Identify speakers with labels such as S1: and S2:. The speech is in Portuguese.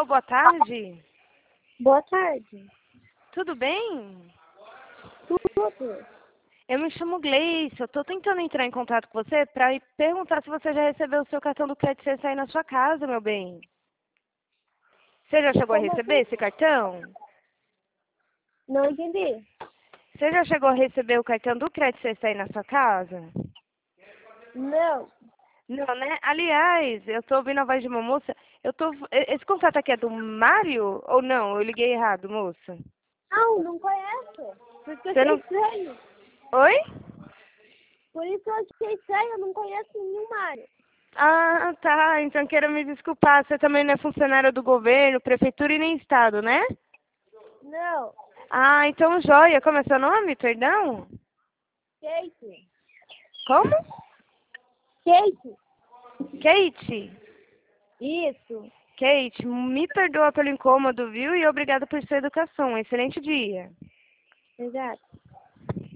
S1: Alô, boa tarde.
S2: Boa tarde.
S1: Tudo bem?
S2: Tudo.
S1: Eu me chamo Gleice. Eu tô tentando entrar em contato com você para perguntar se você já recebeu o seu cartão do crédito CSI aí na sua casa, meu bem. Você já chegou a
S2: Como
S1: receber
S2: assim?
S1: esse cartão?
S2: Não entendi.
S1: Você já chegou a receber o cartão do crédito CSI aí na sua casa?
S2: Não.
S1: Não, né? Aliás, eu tô ouvindo a voz de uma moça. Esse contato aqui é do Mário ou não? Eu liguei errado, moça.
S2: Não conheço. Por isso que eu
S1: Você
S2: achei
S1: não...
S2: estranho.
S1: Oi?
S2: Por isso que eu achei estranho, eu não conheço nenhum Mário.
S1: Ah, tá. Então quero me desculpar. Você também não é funcionário do governo, prefeitura e nem estado, né?
S2: Não.
S1: Ah, então joia. Como é seu nome, perdão?
S2: Kate.
S1: Como?
S2: Kate.
S1: Kate.
S2: Isso.
S1: Kate, me perdoa pelo incômodo, viu? E obrigada por sua educação. Um excelente dia.
S2: Exato.